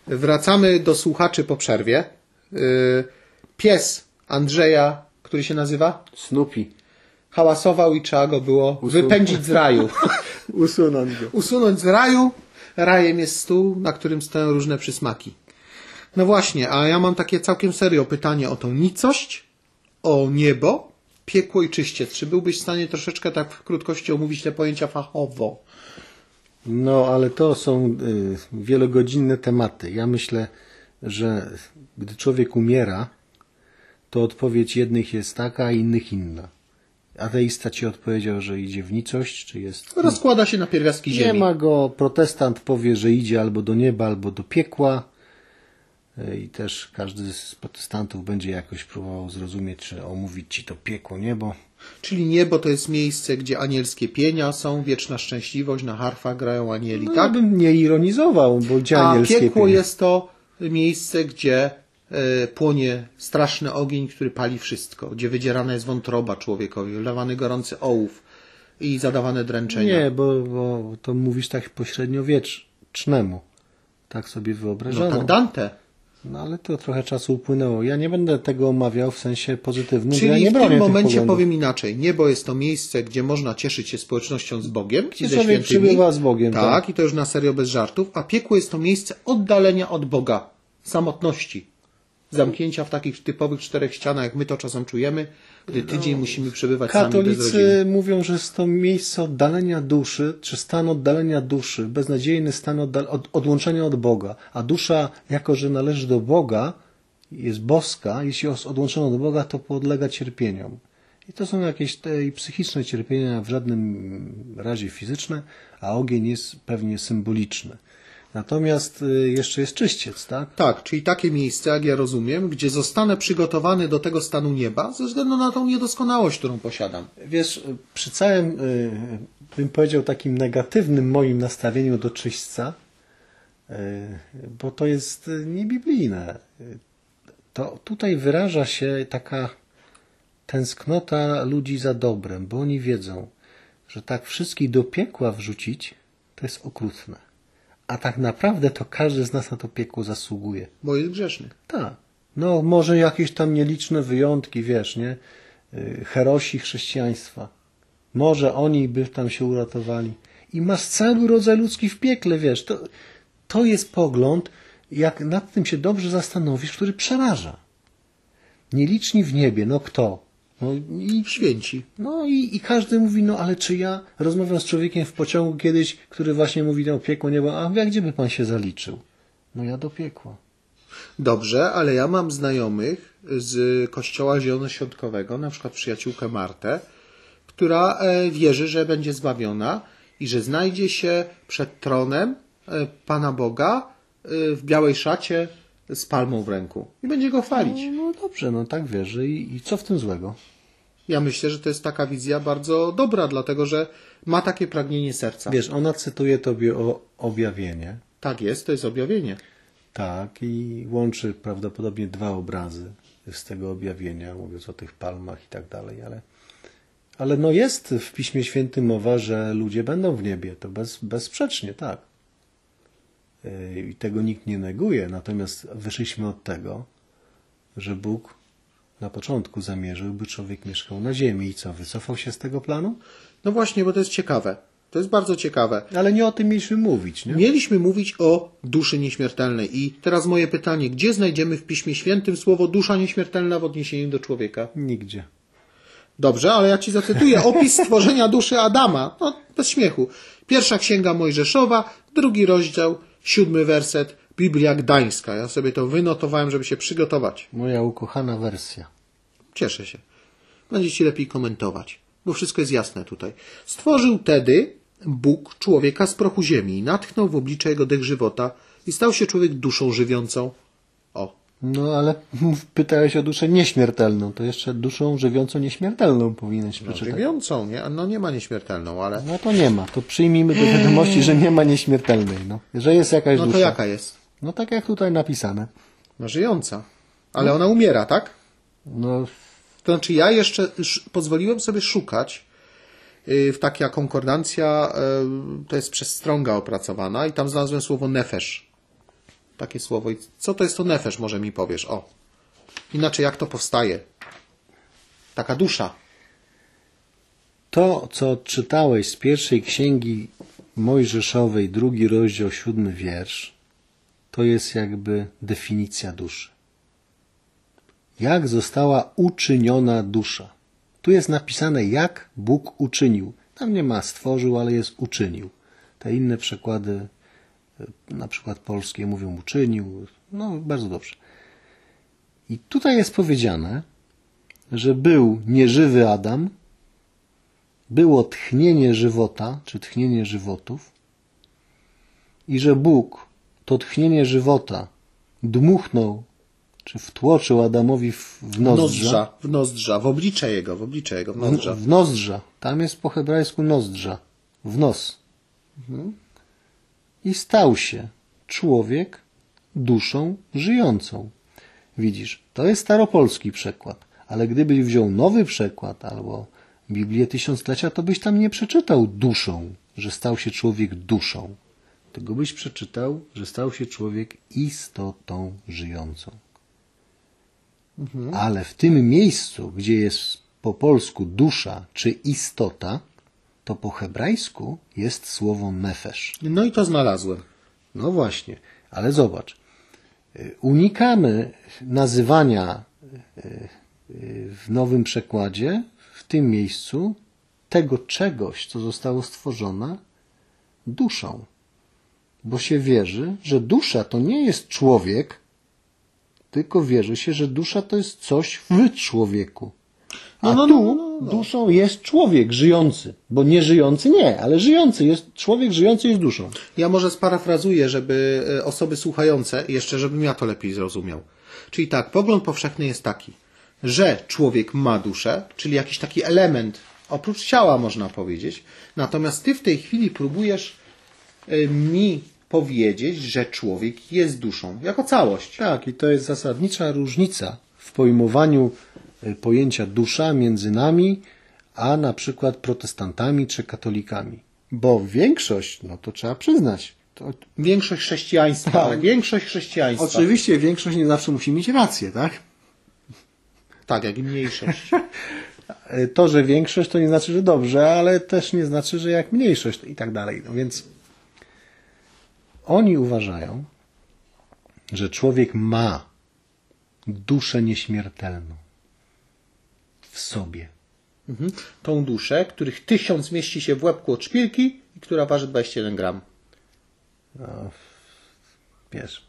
Wracamy do słuchaczy po przerwie. Pies Andrzeja, który się nazywa? Snoopy. Hałasował i trzeba go było wypędzić z raju. Usunąć go. Usunąć z raju. Rajem jest stół, na którym stoją różne przysmaki. No właśnie, a ja mam takie całkiem serio pytanie o tą nicość, o niebo, piekło i czyściec. Czy byłbyś w stanie troszeczkę tak w krótkości omówić te pojęcia fachowo? No, ale to są wielogodzinne tematy. Ja myślę, że gdy człowiek umiera, to odpowiedź jednych jest taka, a innych inna. Ateista ci odpowiedział, że idzie w nicość, czy jest... Rozkłada się na pierwiastki ziemi. Nie ma go. Protestant powie, że idzie albo do nieba, albo do piekła. I też każdy z protestantów będzie jakoś próbował zrozumieć, czy omówić ci to piekło, niebo. Czyli niebo to jest miejsce, gdzie anielskie pienia są, wieczna szczęśliwość, na harfach grają anieli, No, tak? ja bym nie ironizował, bo gdzie A anielskie piekło pienie? jest to miejsce, gdzie płonie straszny ogień, który pali wszystko, gdzie wydzierana jest wątroba człowiekowi, wlewany gorący ołów i zadawane dręczenia. Nie, bo to mówisz tak pośredniowiecznemu. Tak sobie wyobrażano. No tak Dante. No ale to trochę czasu upłynęło. Ja nie będę tego omawiał w sensie pozytywnym. Czyli ja nie w bronię tym tych momencie poglądów. powiem inaczej. Niebo jest to miejsce, gdzie można cieszyć się społecznością z Bogiem. Gdzie i ze człowiek świętymi. przybywa z Bogiem. Tak, i to już na serio bez żartów. A piekło jest to miejsce oddalenia od Boga, samotności. Zamknięcia w takich typowych 4 ścianach, jak my to czasem czujemy, gdy tydzień musimy przebywać sami bez rodziny. Katolicy mówią, że jest to miejsce oddalenia duszy, czy stan oddalenia duszy, beznadziejny stan odłączenia od Boga. A dusza, jako że należy do Boga, jest boska, jeśli jest odłączona od Boga, to podlega cierpieniom. I to są jakieś psychiczne cierpienia, w żadnym razie fizyczne, a ogień jest pewnie symboliczny. Natomiast jeszcze jest czyściec, tak? Tak, czyli takie miejsce, jak ja rozumiem, gdzie zostanę przygotowany do tego stanu nieba ze względu na tą niedoskonałość, którą posiadam. Wiesz, przy całym, bym powiedział, takim negatywnym moim nastawieniu do czyśćca, bo to jest niebiblijne, to tutaj wyraża się taka tęsknota ludzi za dobrem, bo oni wiedzą, że tak wszystkich do piekła wrzucić, to jest okrutne. A tak naprawdę to każdy z nas na to piekło zasługuje. Bo jest grzeszny. Tak. No może jakieś tam nieliczne wyjątki, wiesz, nie? Herosi chrześcijaństwa. Może oni by tam się uratowali. I masz cały rodzaj ludzki w piekle, wiesz. To jest pogląd, jak nad tym się dobrze zastanowisz, który przeraża. Nieliczni w niebie, no kto? No i Święci. No i każdy mówi, no ale czy ja rozmawiam z człowiekiem w pociągu kiedyś, który właśnie mówi, no piekło, niebo, a gdzie by pan się zaliczył? No ja do piekła. Dobrze, ale ja mam znajomych z kościoła zielonoświątkowego, na przykład przyjaciółkę Martę, która wierzy, że będzie zbawiona i że znajdzie się przed tronem Pana Boga w białej szacie z palmą w ręku i będzie go chwalić. No dobrze, no tak wierzy i co w tym złego? Ja myślę, że to jest taka wizja bardzo dobra, dlatego że ma takie pragnienie serca. Wiesz, ona cytuje tobie o objawienie. Tak jest, to jest objawienie. Tak, i łączy prawdopodobnie 2 obrazy z tego objawienia, mówiąc o tych palmach i tak dalej, ale no jest w Piśmie Świętym mowa, że ludzie będą w niebie, to bezsprzecznie, tak. I tego nikt nie neguje, natomiast wyszliśmy od tego, że Bóg na początku zamierzył, by człowiek mieszkał na ziemi i co, wycofał się z tego planu? No właśnie, bo to jest ciekawe. To jest bardzo ciekawe. Ale nie o tym mieliśmy mówić, nie? Mieliśmy mówić o duszy nieśmiertelnej. I teraz moje pytanie, gdzie znajdziemy w Piśmie Świętym słowo dusza nieśmiertelna w odniesieniu do człowieka? Nigdzie. Dobrze, ale ja ci zacytuję opis stworzenia duszy Adama. No, bez śmiechu. 1 Księga Mojżeszowa, 2 rozdział, 7 werset, Biblia Gdańska. Ja sobie to wynotowałem, żeby się przygotować. Moja ukochana wersja. Cieszę się. Będzie ci lepiej komentować, bo wszystko jest jasne tutaj. Stworzył tedy Bóg człowieka z prochu ziemi i natchnął w oblicze jego dech żywota i stał się człowiek duszą żywiącą. O. No ale pytałeś o duszę nieśmiertelną, to jeszcze duszą żywiącą nieśmiertelną powinieneś No, przeczytać. żywiącą, nie? No nie ma nieśmiertelną, ale... No to nie ma, to przyjmijmy do wiadomości, że nie ma nieśmiertelnej, no. Że jest jakaś No dusza. to jaka jest? No tak jak tutaj napisane. No żyjąca. Ale ona umiera, tak? No To znaczy ja jeszcze pozwoliłem sobie szukać w taka konkordancja, to jest przez Stronga opracowana i tam znalazłem słowo nefesh. takie słowo. I co to jest to nefesz, może mi powiesz? O. Inaczej jak to powstaje? Taka dusza. To, co czytałeś z pierwszej księgi Mojżeszowej, 2 rozdział, 7 wiersz, to jest jakby definicja duszy. Jak została uczyniona dusza? Tu jest napisane, jak Bóg uczynił. Tam nie ma stworzył, ale jest uczynił. Te inne przekłady, na przykład polskie, mówią uczynił. No, bardzo dobrze. I tutaj jest powiedziane, że był nieżywy Adam, było tchnienie żywota, czy tchnienie żywotów, i że Bóg to tchnienie żywota dmuchnął, czy wtłoczył Adamowi w nozdrza. W nozdrza, w oblicze jego, w nozdrza. W nozdrza. Tam jest po hebrajsku nozdrza. W nos. I stał się człowiek duszą żyjącą. Widzisz, to jest staropolski przekład. Ale gdybyś wziął nowy przekład albo Biblię Tysiąclecia, to byś tam nie przeczytał duszą, że stał się człowiek duszą. Tylko byś przeczytał, że stał się człowiek istotą żyjącą. Ale w tym miejscu, gdzie jest po polsku dusza czy istota, to po hebrajsku jest słowo nefesz. No i to znalazłem. No właśnie, ale zobacz. Unikamy nazywania w nowym przekładzie, w tym miejscu, tego czegoś, co zostało stworzone, duszą. Bo się wierzy, że dusza to nie jest człowiek, tylko wierzy się, że dusza to jest coś w człowieku. A duszą jest człowiek żyjący. Bo nie żyjący nie, ale żyjący jest, człowiek żyjący jest duszą. Ja może sparafrazuję, żeby osoby słuchające, jeszcze żebym ja to lepiej zrozumiał. Czyli tak, pogląd powszechny jest taki, że człowiek ma duszę, czyli jakiś taki element, oprócz ciała można powiedzieć, natomiast ty w tej chwili próbujesz mi powiedzieć, że człowiek jest duszą, jako całość. Tak, i to jest zasadnicza różnica w pojmowaniu pojęcia dusza między nami, a na przykład protestantami czy katolikami. Bo większość, no to trzeba przyznać. Większość chrześcijaństwa, Tak. ale większość chrześcijaństwa. Oczywiście większość nie zawsze musi mieć rację, tak? Tak, jak i mniejszość. To, że większość to nie znaczy, że dobrze, ale też nie znaczy, że jak mniejszość i tak dalej. No więc oni uważają, że człowiek ma duszę nieśmiertelną w sobie. Tą duszę, których 1000 mieści się w łebku od szpilki i która waży 21 gram. No, wiesz,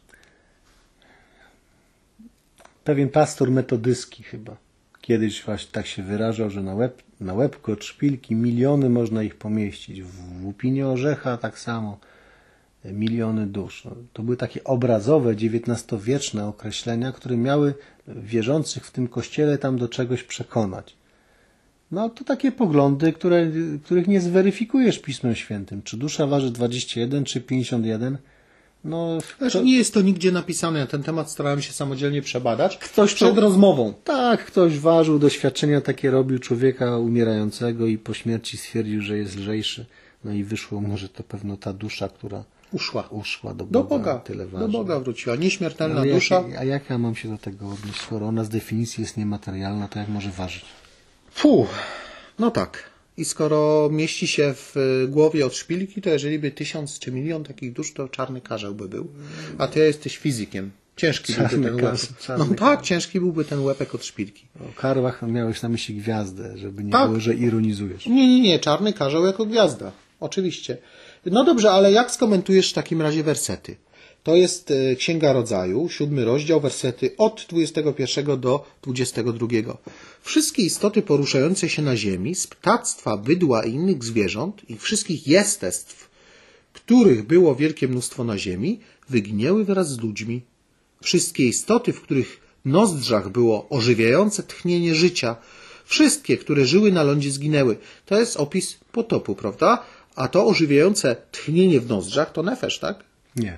pewien pastor metodycki chyba kiedyś właśnie tak się wyrażał, że na łebku od szpilki miliony można ich pomieścić. W łupinie orzecha tak samo miliony dusz. No, to były takie obrazowe, XIX-wieczne określenia, które miały wierzących w tym kościele tam do czegoś przekonać. No to takie poglądy, których nie zweryfikujesz Pismem Świętym. Czy dusza waży 21 czy 51? No, Nie jest to nigdzie napisane. Na ten temat starałem się samodzielnie przebadać. Ktoś przed rozmową. Tak, ktoś ważył, doświadczenia takie robił człowieka umierającego i po śmierci stwierdził, że jest lżejszy. No i wyszło mu, że to pewno ta dusza, która uszła do Boga, tyle waży. Do Boga wróciła. Nieśmiertelna Ale dusza. a jak ja mam się do tego odnieść? Skoro ona z definicji jest niematerialna, to jak może ważyć? No tak. I skoro mieści się w głowie od szpilki, to jeżeli by 1000 czy milion takich dusz, to czarny karzeł by był. A ty jesteś fizykiem. Ciężki byłby ten łepek. No tak, ciężki byłby ten łepek od szpilki. O karłach miałeś na myśli gwiazdę, żeby nie Tak. było, że ironizujesz. Nie. Czarny karzeł jako gwiazda. Oczywiście. No dobrze, ale jak skomentujesz w takim razie wersety? To jest Księga Rodzaju, 7 rozdział, wersety od 21 do 22. Wszystkie istoty poruszające się na ziemi, z ptactwa, bydła i innych zwierząt i wszystkich jestestw, których było wielkie mnóstwo na ziemi, wyginęły wraz z ludźmi. Wszystkie istoty, w których nozdrzach było ożywiające tchnienie życia, wszystkie, które żyły na lądzie, zginęły. To jest opis potopu, prawda? A to ożywiające tchnienie w nozdrzach to nefesz, tak? Nie.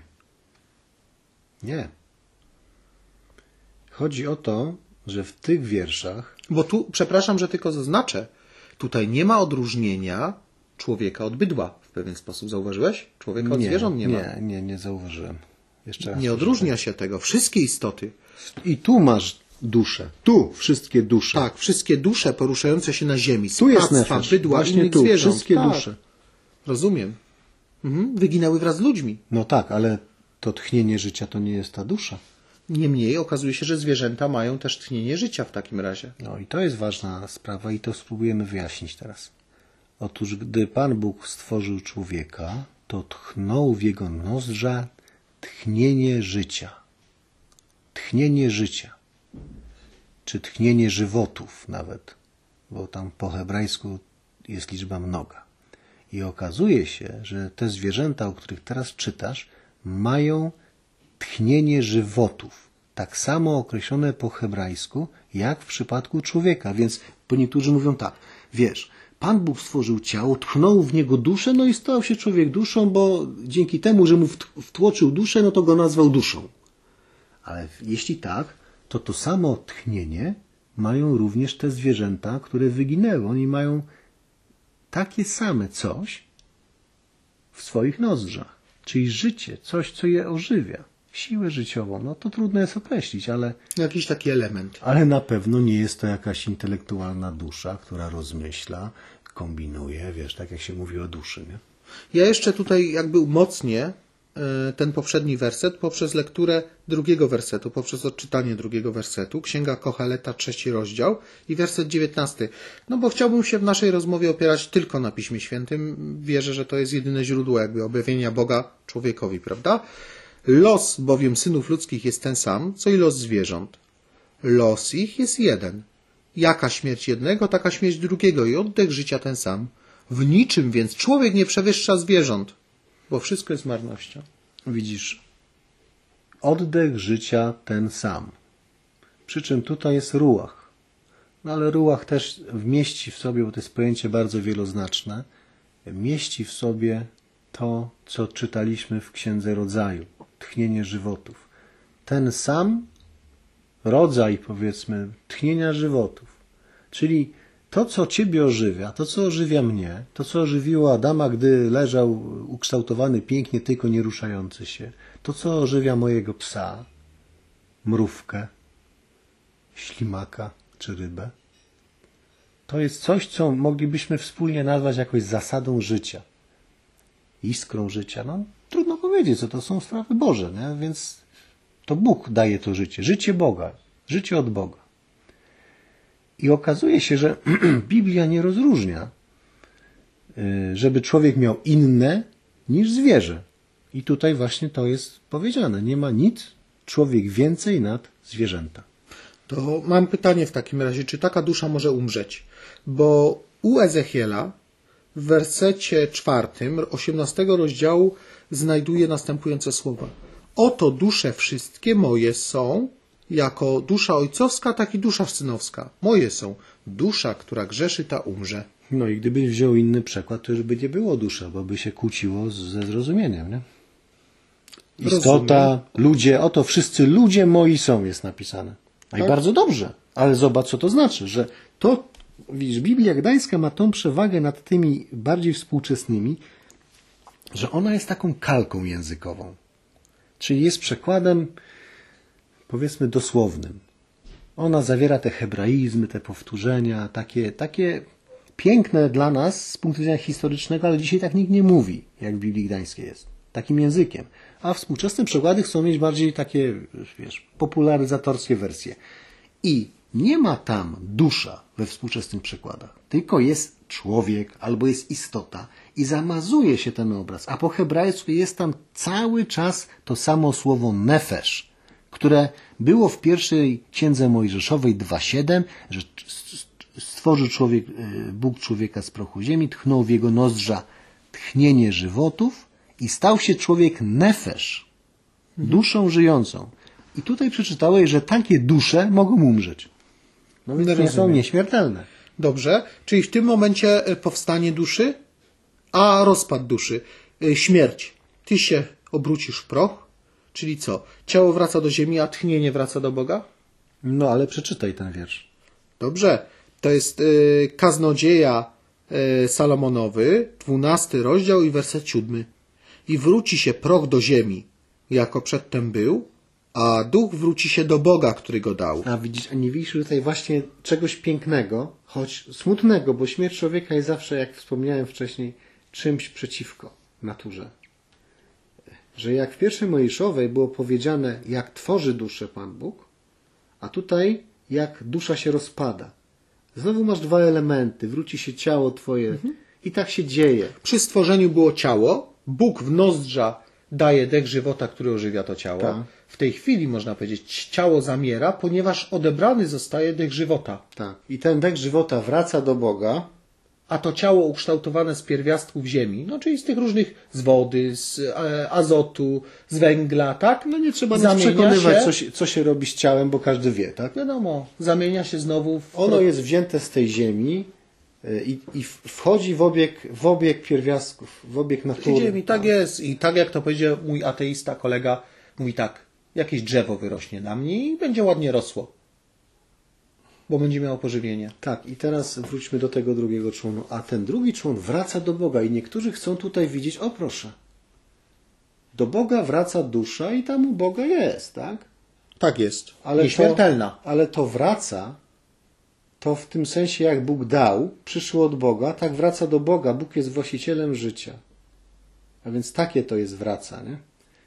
Chodzi o to, że w tych wierszach... Bo tu, przepraszam, że tylko zaznaczę, tutaj nie ma odróżnienia człowieka od bydła w pewien sposób. Zauważyłeś? Człowieka od zwierząt nie ma. Nie zauważyłem. Jeszcze raz. Nie odróżnia się tego. Wszystkie istoty. I tu masz duszę. Tu wszystkie dusze. Tak, wszystkie dusze poruszające się na ziemi. Tu jest Ptactwa, nefesh. bydła, Właśnie innych tu. zwierząt. Wszystkie Tak, dusze. rozumiem. Wyginęły wraz z ludźmi. No tak, ale to tchnienie życia to nie jest ta dusza. Niemniej okazuje się, że zwierzęta mają też tchnienie życia w takim razie. No i to jest ważna sprawa i to spróbujemy wyjaśnić teraz. Otóż gdy Pan Bóg stworzył człowieka, to tchnął w jego nozdrza tchnienie życia. Tchnienie życia. Czy tchnienie żywotów nawet, bo tam po hebrajsku jest liczba mnoga. I okazuje się, że te zwierzęta, o których teraz czytasz, mają tchnienie żywotów. Tak samo określone po hebrajsku, jak w przypadku człowieka. Więc bo niektórzy mówią tak, wiesz, Pan Bóg stworzył ciało, tchnął w niego duszę, no i stał się człowiek duszą, bo dzięki temu, że mu wtłoczył duszę, no to go nazwał duszą. Ale jeśli tak, to samo tchnienie mają również te zwierzęta, które wyginęły. Oni mają takie same coś w swoich nozdrzach. Czyli życie, coś, co je ożywia. Siłę życiową. No to trudno jest określić, ale... Jakiś taki element. Ale na pewno nie jest to jakaś intelektualna dusza, która rozmyśla, kombinuje, wiesz, tak jak się mówi o duszy, nie? Ja jeszcze tutaj jakby umocnię ten poprzedni werset poprzez lekturę drugiego wersetu, poprzez odczytanie drugiego wersetu. Księga Kocheleta, 3 rozdział i werset 19. No bo chciałbym się w naszej rozmowie opierać tylko na Piśmie Świętym. Wierzę, że to jest jedyne źródło jakby objawienia Boga człowiekowi, prawda? Los bowiem synów ludzkich jest ten sam, co i los zwierząt. Los ich jest jeden. Jaka śmierć jednego, taka śmierć drugiego i oddech życia ten sam. W niczym więc człowiek nie przewyższa zwierząt, bo wszystko jest marnością. Widzisz, oddech życia ten sam. Przy czym tutaj jest ruach. No ale ruach też mieści w sobie, bo to jest pojęcie bardzo wieloznaczne, mieści w sobie to, co czytaliśmy w Księdze Rodzaju. Tchnienie żywotów. Ten sam rodzaj, powiedzmy, tchnienia żywotów. Czyli to, co Ciebie ożywia, to, co ożywia mnie, to, co ożywiło Adama, gdy leżał ukształtowany pięknie, tylko nie ruszający się, to, co ożywia mojego psa, mrówkę, ślimaka czy rybę, to jest coś, co moglibyśmy wspólnie nazwać jakoś zasadą życia, iskrą życia. No, trudno powiedzieć, co to są sprawy Boże, nie? Więc to Bóg daje to życie, życie Boga, życie od Boga. I okazuje się, że Biblia nie rozróżnia, żeby człowiek miał inne niż zwierzę. I tutaj właśnie to jest powiedziane. Nie ma nic człowiek więcej nad zwierzęta. To mam pytanie w takim razie, czy taka dusza może umrzeć? Bo u Ezechiela w wersecie 4, 18 rozdziału znajduje następujące słowa. Oto dusze wszystkie moje są, jako dusza ojcowska, tak i dusza synowska. Moje są. Dusza, która grzeszy, ta umrze. No i gdybyś wziął inny przykład, to już by nie było dusza, bo by się kłóciło ze zrozumieniem, nie? Istota, Rozumiem. ludzie, oto wszyscy ludzie moi są, jest napisane. No Tak. i bardzo dobrze, ale zobacz, co to znaczy, że to, widzisz, Biblia Gdańska ma tą przewagę nad tymi bardziej współczesnymi, że ona jest taką kalką językową. Czyli jest przekładem, powiedzmy, dosłownym. Ona zawiera te hebraizmy, te powtórzenia, takie piękne dla nas z punktu widzenia historycznego, ale dzisiaj tak nikt nie mówi, jak w Biblii Gdańskiej jest. Takim językiem. A współczesne przekłady chcą mieć bardziej takie, wiesz, popularyzatorskie wersje. I nie ma tam dusza we współczesnych przekładach, tylko jest człowiek albo jest istota i zamazuje się ten obraz. A po hebrajsku jest tam cały czas to samo słowo nefesh, które było w pierwszej Księdze Mojżeszowej 2:7, że stworzył Bóg człowieka z prochu ziemi, tchnął w jego nozdrza tchnienie żywotów i stał się człowiek nefesh, duszą żyjącą. I tutaj przeczytałeś, że takie dusze mogą umrzeć. No więc nie są nieśmiertelne. Dobrze, czyli w tym momencie powstanie duszy, a rozpad duszy, śmierć. Ty się obrócisz w proch, czyli co? Ciało wraca do ziemi, a tchnienie wraca do Boga? No ale przeczytaj ten wiersz. Dobrze, to jest Kaznodzieja Salomonowy, 12 rozdział i werset 7. I wróci się proch do ziemi, jako przedtem był, a duch wróci się do Boga, który go dał. A widzisz, a nie widzisz tutaj właśnie czegoś pięknego, choć smutnego, bo śmierć człowieka jest zawsze, jak wspomniałem wcześniej, czymś przeciwko naturze. Że jak w pierwszej Mojżeszowej było powiedziane, jak tworzy duszę Pan Bóg, a tutaj jak dusza się rozpada. Znowu masz dwa elementy, wróci się ciało twoje i tak się dzieje. Przy stworzeniu było ciało, Bóg w nozdrza daje dech żywota, który ożywia to ciało. Tak. W tej chwili, można powiedzieć, ciało zamiera, ponieważ odebrany zostaje dech żywota. Tak. I ten dech żywota wraca do Boga. A to ciało ukształtowane z pierwiastków ziemi, no czyli z tych różnych, z wody, z azotu, z węgla, tak? No nie trzeba nas Zamienia przekonywać, się, co się robi z ciałem, bo każdy wie, tak? wiadomo, zamienia się znowu w... Ono jest wzięte z tej ziemi i wchodzi w obieg pierwiastków, w obieg natury. Ziemi, tak jest. I tak jak to powiedział mój ateista kolega, mówi tak, jakieś drzewo wyrośnie na mnie i będzie ładnie rosło. Bo będzie miało pożywienie. Tak, i teraz wróćmy do tego drugiego członu. A ten drugi człon wraca do Boga i niektórzy chcą tutaj widzieć, o proszę, do Boga wraca dusza i tam u Boga jest, tak? Tak jest. Ale Nieśmiertelna. Ale to wraca, to w tym sensie jak Bóg dał, przyszło od Boga, tak wraca do Boga. Bóg jest właścicielem życia. A więc takie to jest wraca, nie?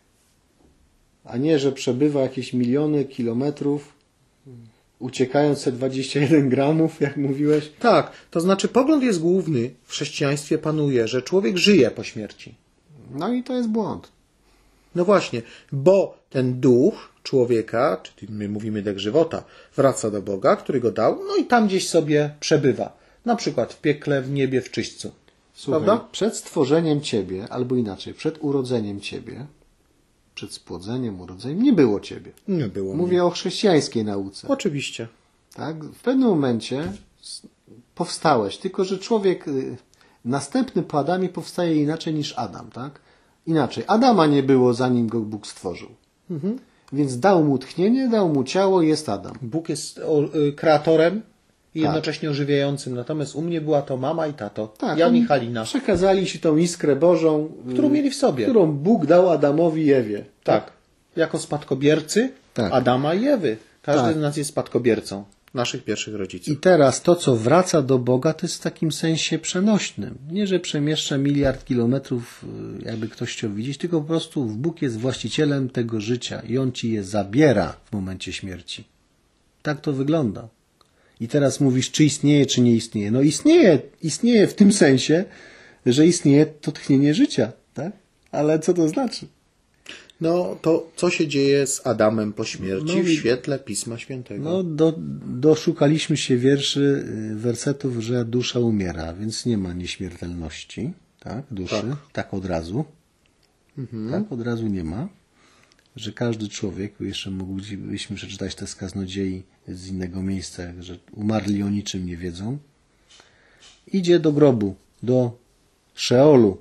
A nie, że przebywa jakieś miliony kilometrów, uciekając te 21 gramów, jak mówiłeś. Tak, to znaczy pogląd jest główny, w chrześcijaństwie panuje, że człowiek żyje po śmierci. No i to jest błąd. No właśnie, bo ten duch człowieka, czyli my mówimy dech żywota, wraca do Boga, który go dał, no i tam gdzieś sobie przebywa. Na przykład w piekle, w niebie, w czyśćcu. Słuchaj, Prawda? przed stworzeniem Ciebie, albo inaczej, przed urodzeniem Ciebie, przed spłodzeniem, urodzeniem, nie było Ciebie. Nie było. Mówię o chrześcijańskiej nauce. Oczywiście. Tak? W pewnym momencie powstałeś, tylko że człowiek następny po Adamie powstaje inaczej niż Adam, tak? Inaczej. Adama nie było, zanim go Bóg stworzył. Więc dał mu tchnienie, dał mu ciało, jest Adam. Bóg jest kreatorem i jednocześnie ożywiającym. Natomiast u mnie była to mama i tato. Tak, ja oni Michalina. przekazali ci tą iskrę Bożą, Którą mieli w sobie. którą Bóg dał Adamowi i Ewie. Tak. Jako spadkobiercy Tak. Adama i Ewy. Każdy Tak. z nas jest spadkobiercą naszych pierwszych rodziców. I teraz to, co wraca do Boga, to jest w takim sensie przenośnym. Nie, że przemieszcza miliard kilometrów, jakby ktoś chciał widzieć, tylko po prostu Bóg jest właścicielem tego życia i On ci je zabiera w momencie śmierci. Tak to wygląda. I teraz mówisz, czy istnieje, czy nie istnieje. No istnieje w tym sensie, że istnieje to tchnienie życia, tak? Ale co to znaczy? No to co się dzieje z Adamem po śmierci w świetle Pisma Świętego? No, doszukaliśmy się wersetów, że dusza umiera, więc nie ma nieśmiertelności, tak, duszy, tak od razu. Tak od razu nie ma, że każdy człowiek, jeszcze moglibyśmy przeczytać te z kaznodziei z innego miejsca, że umarli o niczym nie wiedzą, idzie do grobu, do Szeolu.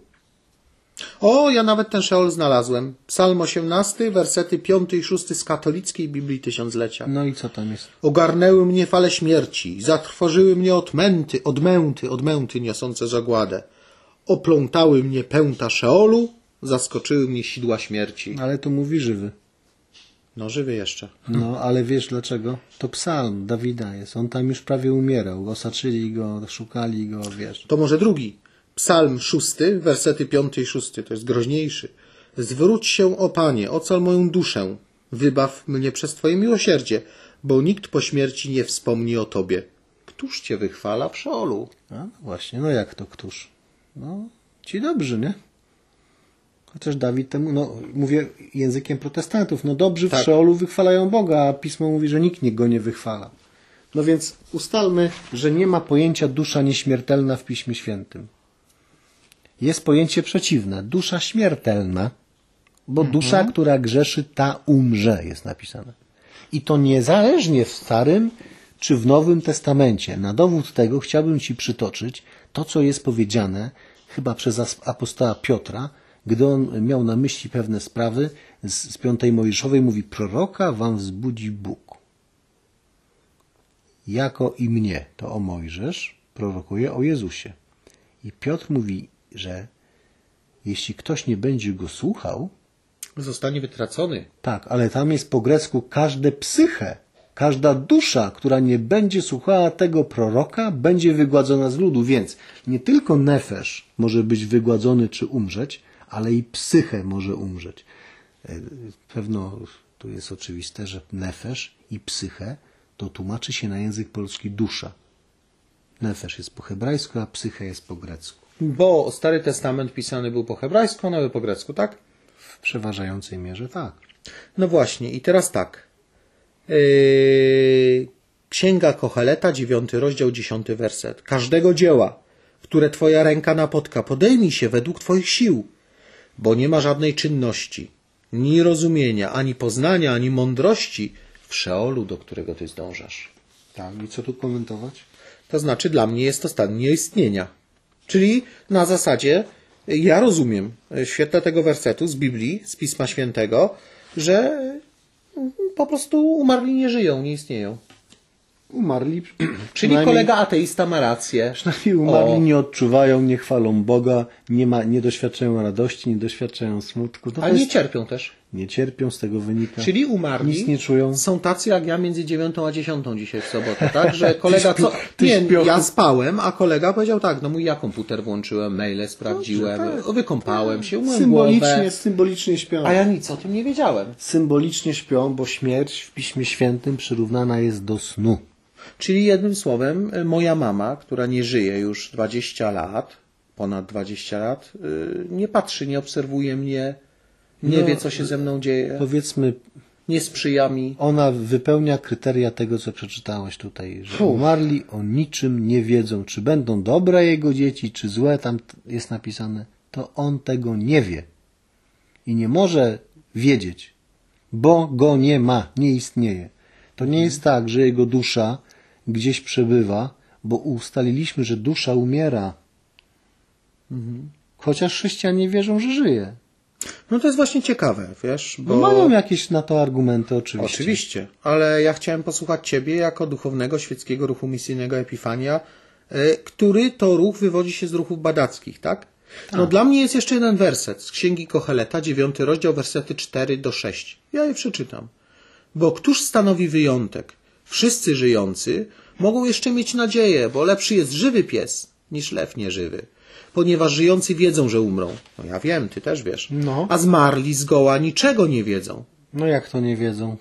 O, ja nawet ten Szeol znalazłem. Psalm 18, wersety 5 i 6 z katolickiej Biblii Tysiąclecia. No i co tam jest? Ogarnęły mnie fale śmierci, zatrwożyły mnie odmęty niosące zagładę. Oplątały mnie pęta Szeolu, zaskoczyły mnie sidła śmierci. Ale to mówi żywy. No, żywy jeszcze. No, ale wiesz dlaczego? To psalm Dawida jest. On tam już prawie umierał. Osaczyli go, szukali go, wiesz. To może drugi. Psalm 6, wersety 5 i 6. To jest groźniejszy. Zwróć się, o Panie, ocal moją duszę. Wybaw mnie przez Twoje miłosierdzie, bo nikt po śmierci nie wspomni o Tobie. Któż Cię wychwala w Szeolu? A, no właśnie, no jak to któż? No, ci dobrzy, nie? Chociaż Dawid temu, no mówię językiem protestantów, no dobrzy w Szeolu wychwalają Boga, a Pismo mówi, że nikt go nie wychwala. No więc ustalmy, że nie ma pojęcia dusza nieśmiertelna w Piśmie Świętym. Jest pojęcie przeciwne, dusza śmiertelna, bo dusza, która grzeszy, ta umrze, jest napisane. I to niezależnie w Starym czy w Nowym Testamencie. Na dowód tego chciałbym Ci przytoczyć to, co jest powiedziane chyba przez apostoła Piotra, gdy on miał na myśli pewne sprawy z 5 Mojżeszowej, mówi, proroka wam wzbudzi Bóg. Jako i mnie, to o Mojżesz prorokuje o Jezusie. I Piotr mówi, że jeśli ktoś nie będzie go słuchał, Zostanie wytracony. Tak, ale tam jest po grecku każde psyche, każda dusza, która nie będzie słuchała tego proroka, będzie wygładzona z ludu. Więc nie tylko nefesz może być wygładzony czy umrzeć, ale i psyche może umrzeć. Pewno tu jest oczywiste, że nefesz i psyche to tłumaczy się na język polski dusza. Nefesz jest po hebrajsku, a psyche jest po grecku. Bo Stary Testament pisany był po hebrajsku, a nowy po grecku, tak? W przeważającej mierze tak. No właśnie, i teraz tak. Księga Kocheleta, 9 rozdział, 10 werset. Każdego dzieła, które Twoja ręka napotka, podejmij się według Twoich sił, bo nie ma żadnej czynności, ni rozumienia, ani poznania, ani mądrości w Szeolu, do którego Ty zdążasz. Tak, i co tu komentować? To znaczy, dla mnie jest to stan nieistnienia. Czyli na zasadzie, ja rozumiem w świetle tego wersetu z Biblii, z Pisma Świętego, że po prostu umarli nie żyją, nie istnieją. Umarli. Czyli kolega ateista ma rację. Przynajmniej umarli nie odczuwają, nie chwalą Boga, nie doświadczają radości, nie doświadczają smutku. Ale nie cierpią też. Nie cierpią, z tego wynika. Czyli umarli Nic nie czują. są tacy jak ja między 9 a 10 dzisiaj w sobotę, tak? Że kolega śpiochu. ja spałem, a kolega powiedział tak, no mój ja komputer włączyłem, maile sprawdziłem, wykąpałem się, umyłem głowę. Symbolicznie śpią. A ja nic o tym nie wiedziałem. Symbolicznie śpią, bo śmierć w Piśmie Świętym przyrównana jest do snu. Czyli jednym słowem, moja mama, która nie żyje już 20 lat, ponad 20 lat, nie patrzy, nie obserwuje mnie, nie wie, co się ze mną dzieje, Powiedzmy, nie sprzyja mi. ona wypełnia kryteria tego, co przeczytałeś tutaj, że umarli o niczym nie wiedzą, czy będą dobre jego dzieci, czy złe, tam jest napisane, to on tego nie wie. I nie może wiedzieć, bo go nie ma, nie istnieje. To nie jest tak, że jego dusza gdzieś przebywa, bo ustaliliśmy, że dusza umiera. Chociaż chrześcijanie wierzą, że żyje. No to jest właśnie ciekawe, wiesz, bo... Mają jakieś na to argumenty, oczywiście. Oczywiście, ale ja chciałem posłuchać Ciebie jako duchownego świeckiego ruchu misyjnego Epifania, który to ruch wywodzi się z ruchów badackich, tak? No dla mnie jest jeszcze jeden werset z Księgi Kocheleta, 9 rozdział, wersety 4-6. Ja je przeczytam. Bo któż stanowi wyjątek? Wszyscy żyjący mogą jeszcze mieć nadzieję, bo lepszy jest żywy pies niż lew nieżywy. Ponieważ żyjący wiedzą, że umrą. No ja wiem, ty też wiesz. No. A zmarli zgoła niczego nie wiedzą. No jak to nie wiedzą?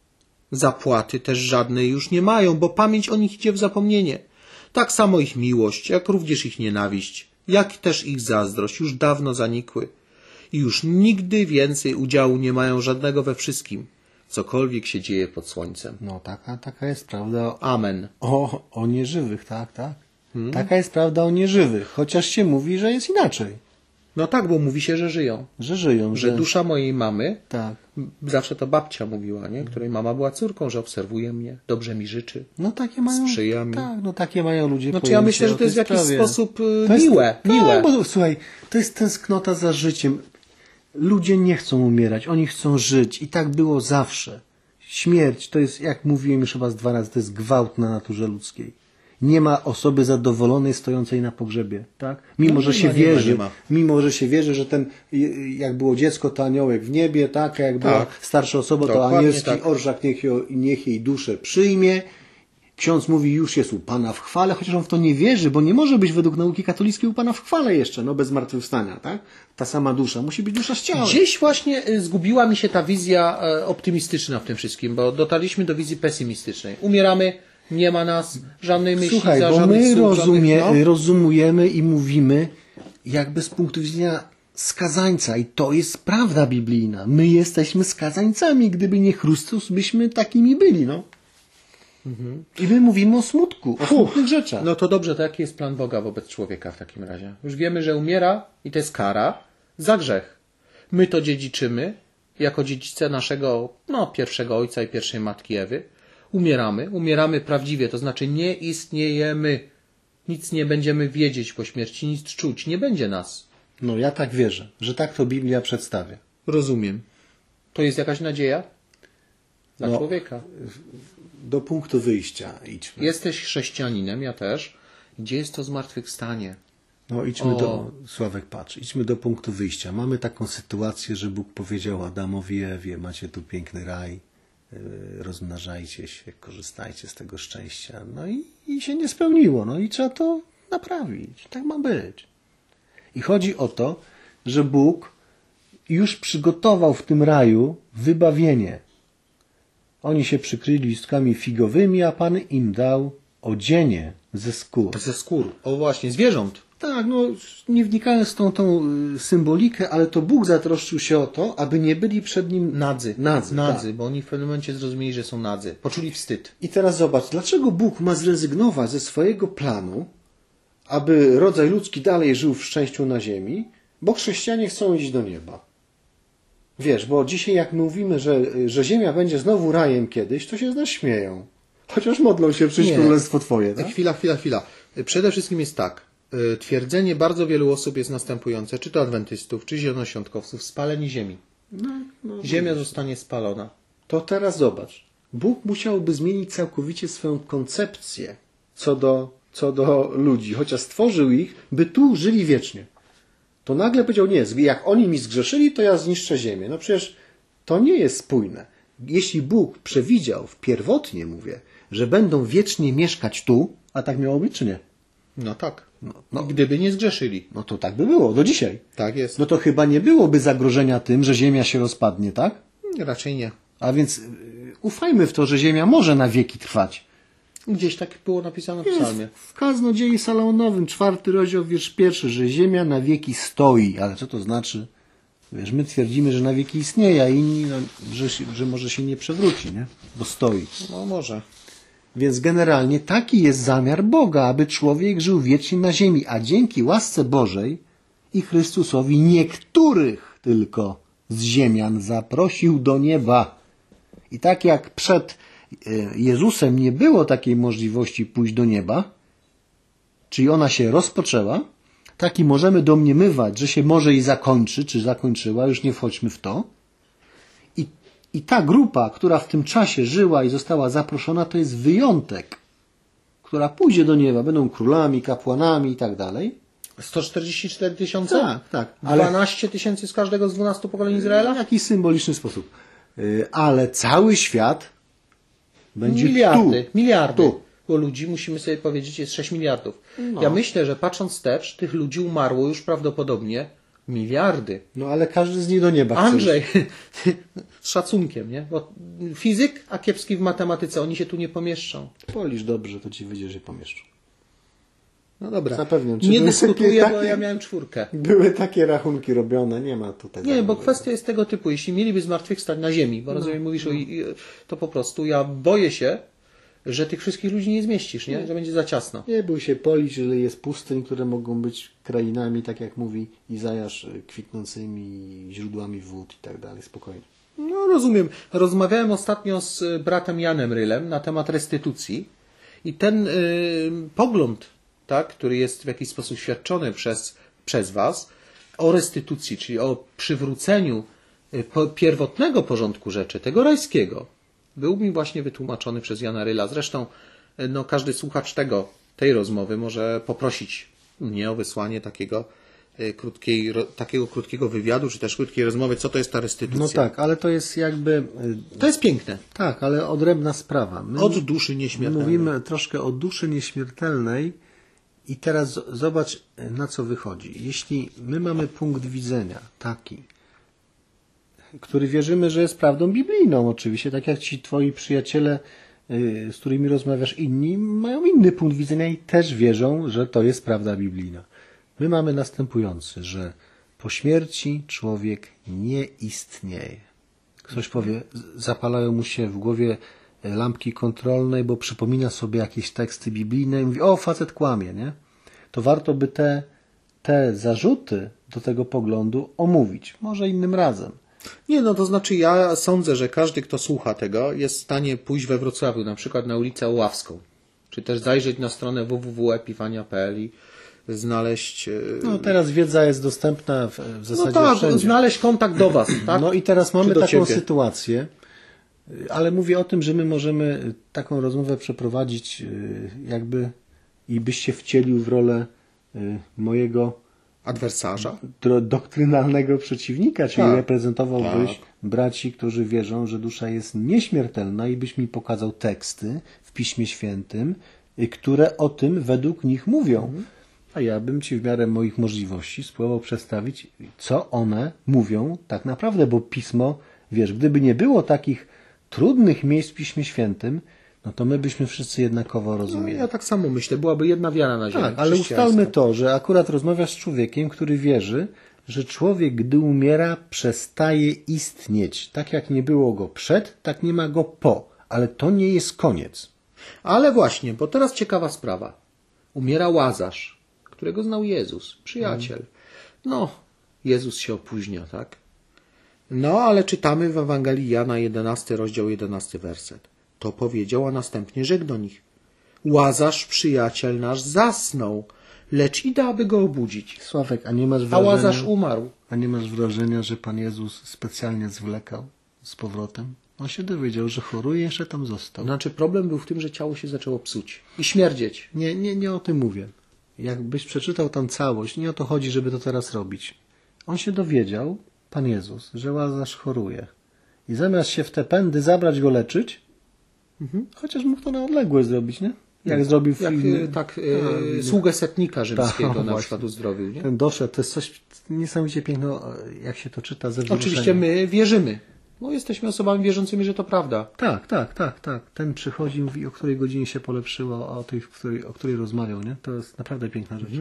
Zapłaty też żadnej już nie mają, bo pamięć o nich idzie w zapomnienie. Tak samo ich miłość, jak również ich nienawiść, jak też ich zazdrość już dawno zanikły. I już nigdy więcej udziału nie mają żadnego we wszystkim, cokolwiek się dzieje pod słońcem. No taka jest prawda Amen. o nieżywych, tak. Taka jest prawda o nieżywych, chociaż się mówi, że jest inaczej. No tak, bo mówi się, że żyją. Że żyją. Że dusza mojej mamy, Tak. zawsze to babcia mówiła, nie? Której mama była córką, że obserwuje mnie, dobrze mi życzy. No takie mają. Sprzyja mi. Tak, no takie mają ludzie. Znaczy ja myślę, że to jest w jakiś sprawie. sposób To jest, miłe. Tak, bo słuchaj, to jest tęsknota za życiem. Ludzie nie chcą umierać, oni chcą żyć i tak było zawsze. Śmierć to jest, jak mówiłem już chyba 2 razy, to jest gwałt na naturze ludzkiej. Nie ma osoby zadowolonej stojącej na pogrzebie, tak? Mimo, że się wierzy, mimo, że się wierzy, że ten, jak było dziecko, to aniołek w niebie, tak? A jak była starsza osoba, to anielski orszak niech jej duszę przyjmie. Ksiądz mówi, już jest u Pana w chwale, chociaż on w to nie wierzy, bo nie może być według nauki katolickiej u Pana w chwale jeszcze, no bez zmartwychwstania, tak? Ta sama dusza, musi być dusza z ciałem. Gdzieś właśnie zgubiła mi się ta wizja optymistyczna w tym wszystkim, bo dotarliśmy do wizji pesymistycznej. Umieramy, nie ma nas, żadnej myśli, Słuchaj, bo my rozumujemy i mówimy jakby z punktu widzenia skazańca i to jest prawda biblijna. My jesteśmy skazańcami, gdyby nie Chrystus, byśmy takimi byli, no. I my mówimy o smutku, o smutnych rzeczach. No to dobrze, to jaki jest plan Boga wobec człowieka w takim razie? Już wiemy, że umiera i to jest kara za grzech. My to dziedziczymy jako dziedzice naszego pierwszego ojca i pierwszej matki Ewy. Umieramy prawdziwie, to znaczy nie istniejemy. Nic nie będziemy wiedzieć po śmierci, nic czuć, nie będzie nas. No ja tak wierzę, że tak to Biblia przedstawia. Rozumiem. To jest jakaś nadzieja dla człowieka. Do punktu wyjścia idźmy. Jesteś chrześcijaninem, ja też. Gdzie jest to zmartwychwstanie? No idźmy Sławek, patrz, idźmy do punktu wyjścia. Mamy taką sytuację, że Bóg powiedział Adamowi i Ewie, macie tu piękny raj, rozmnażajcie się, korzystajcie z tego szczęścia. No i się nie spełniło, no i trzeba to naprawić. Tak ma być. I chodzi o to, że Bóg już przygotował w tym raju wybawienie. Oni się przykryli listkami figowymi, a Pan im dał odzienie ze skór. Ze skór. O właśnie, zwierząt. Tak, no nie wnikając w tą symbolikę, ale to Bóg zatroszczył się o to, aby nie byli przed nim Nadzy, tak. bo oni w pewnym momencie zrozumieli, że są nadzy. Poczuli wstyd. I teraz zobacz, dlaczego Bóg ma zrezygnować ze swojego planu, aby rodzaj ludzki dalej żył w szczęściu na ziemi, bo chrześcijanie chcą iść do nieba. Wiesz, bo dzisiaj jak mówimy, że ziemia będzie znowu rajem kiedyś, to się z nas śmieją. Chociaż modlą się przyjść królestwo Twoje. Tak? Chwila. Przede wszystkim jest tak. Twierdzenie bardzo wielu osób jest następujące, czy to adwentystów, czy zielonoświątkowców, spalenie ziemi. Ziemia zostanie spalona. To teraz zobacz. Bóg musiałby zmienić całkowicie swoją koncepcję co do ludzi, chociaż stworzył ich, by tu żyli wiecznie. To nagle powiedział, nie, jak oni mi zgrzeszyli, to ja zniszczę ziemię. No przecież to nie jest spójne. Jeśli Bóg przewidział, pierwotnie mówię, że będą wiecznie mieszkać tu, a tak miało być, czy nie? No tak. Gdyby nie zgrzeszyli. No to tak by było, do dzisiaj. Tak jest. No to chyba nie byłoby zagrożenia tym, że ziemia się rozpadnie, tak? Raczej nie. A więc ufajmy w to, że ziemia może na wieki trwać. Gdzieś tak było napisane w psalmie. W Kaznodziei Salomonowym, 4 rozdział, wiersz 1, że ziemia na wieki stoi. Ale co to znaczy? Wiesz, my twierdzimy, że na wieki istnieje, a inni, że może się nie przewróci, nie? Bo stoi. No może. Więc generalnie taki jest zamiar Boga, aby człowiek żył wiecznie na ziemi, a dzięki łasce Bożej i Chrystusowi niektórych tylko z ziemian zaprosił do nieba. I tak jak przed Jezusem nie było takiej możliwości pójść do nieba, czyli ona się rozpoczęła, tak i możemy domniemywać, że się może i zakończy, czy zakończyła, już nie wchodźmy w to. I ta grupa, która w tym czasie żyła i została zaproszona, to jest wyjątek, która pójdzie do nieba, będą królami, kapłanami i tak dalej. 144 tysiące? Tak. 12 tysięcy z każdego z 12 pokoleń Izraela? W jakiś symboliczny sposób. Ale cały świat będzie Miliardy. Tu. Bo ludzi, musimy sobie powiedzieć, jest 6 miliardów. Ja myślę, że patrząc wstecz, tych ludzi umarło już prawdopodobnie miliardy. No ale każdy z nich do nieba chce. Andrzej, z szacunkiem, nie? Bo fizyk, a kiepski w matematyce, oni się tu nie pomieszczą. Policz dobrze, to ci wyjdzie, że pomieszczą. No dobra. Zapewniam. Nie dyskutuję, bo ja miałem 4. Były takie rachunki robione, nie ma tutaj. Nie, bo kwestia jest tego typu. Jeśli mieliby zmartwychwstać na ziemi, bo rozumiem, mówisz, to po prostu ja boję się, że tych wszystkich ludzi nie zmieścisz, nie? Że będzie za ciasno. Nie bój się, policz, że jest pustyń, które mogą być krainami, tak jak mówi Izajasz, kwitnącymi źródłami wód i tak dalej, spokojnie. No rozumiem. Rozmawiałem ostatnio z bratem Janem Rylem na temat restytucji i ten pogląd, tak, który jest w jakiś sposób świadczony przez Was o restytucji, czyli o przywróceniu pierwotnego porządku rzeczy, tego rajskiego, był mi właśnie wytłumaczony przez Jana Ryla. Zresztą każdy słuchacz tej rozmowy może poprosić mnie o wysłanie takiego krótkiego wywiadu, czy też krótkiej rozmowy, co to jest ta restytucja. No tak, ale to jest jakby... To jest piękne. Tak, ale odrębna sprawa. Od duszy nieśmiertelnej. Mówimy troszkę o duszy nieśmiertelnej i teraz zobacz, na co wychodzi. Jeśli my mamy punkt widzenia taki, który wierzymy, że jest prawdą biblijną oczywiście, tak jak ci twoi przyjaciele, z którymi rozmawiasz, inni mają inny punkt widzenia i też wierzą, że to jest prawda biblijna. My mamy następujący, że po śmierci człowiek nie istnieje. Ktoś powie, zapalają mu się w głowie lampki kontrolnej, bo przypomina sobie jakieś teksty biblijne i mówi, o, facet kłamie, nie? To warto by te zarzuty do tego poglądu omówić. Może innym razem. Nie, to znaczy ja sądzę, że każdy, kto słucha tego, jest w stanie pójść we Wrocławiu, na przykład na ulicę Oławską, czy też zajrzeć na stronę www.epifania.pl i znaleźć... No teraz wiedza jest dostępna w zasadzie wszędzie. Znaleźć kontakt do Was, tak? No i teraz mamy taką ciebie. sytuację, ale mówię o tym, że my możemy taką rozmowę przeprowadzić jakby i byś się wcielił w rolę mojego Adwersarza? doktrynalnego przeciwnika, czyli Tak. reprezentowałbyś braci, którzy wierzą, że dusza jest nieśmiertelna i byś mi pokazał teksty w Piśmie Świętym, które o tym według nich mówią. A ja bym ci w miarę moich możliwości spróbował przedstawić, co one mówią tak naprawdę, bo Pismo, wiesz, gdyby nie było takich trudnych miejsc w Piśmie Świętym, no to my byśmy wszyscy jednakowo No, rozumieli. ja tak samo myślę. Byłaby jedna wiara na ziemi. Tak, ale ustalmy to, że akurat rozmawiasz z człowiekiem, który wierzy, że człowiek, gdy umiera, przestaje istnieć. Tak jak nie było go przed, tak nie ma go po. Ale to nie jest koniec. Ale właśnie, bo teraz ciekawa sprawa. Umiera Łazarz, którego znał Jezus, przyjaciel. No, Jezus się opóźnia, tak? No, ale czytamy w Ewangelii Jana 11 rozdział 11 werset. To powiedział, a następnie rzekł do nich. Łazarz, przyjaciel nasz, zasnął, lecz idę, aby go obudzić. Sławek, a nie masz A Łazarz umarł. A nie masz wrażenia, że Pan Jezus specjalnie zwlekał z powrotem? On się dowiedział, że choruje, jeszcze tam został. Znaczy, problem był w tym, że ciało się zaczęło psuć i śmierdzieć. Nie o tym mówię. Jakbyś przeczytał tam całość, nie o to chodzi, żeby to teraz robić. On się dowiedział, Pan Jezus, że Łazarz choruje. I zamiast się w te pędy zabrać go leczyć, chociaż mógł to na odległość zrobić, nie? Jak zrobił w filmie. Sługę setnika rzymskiego Tak, na właśnie. przykład uzdrowił, nie? Ten doszedł, to jest coś niesamowicie pięknego, jak się to czyta ze wzruszeniem. Oczywiście my wierzymy. No, jesteśmy osobami wierzącymi, że to prawda. Tak. Ten przychodzi i mówi, o której godzinie się polepszyło, a o której rozmawiał, nie? To jest naprawdę piękna rzecz.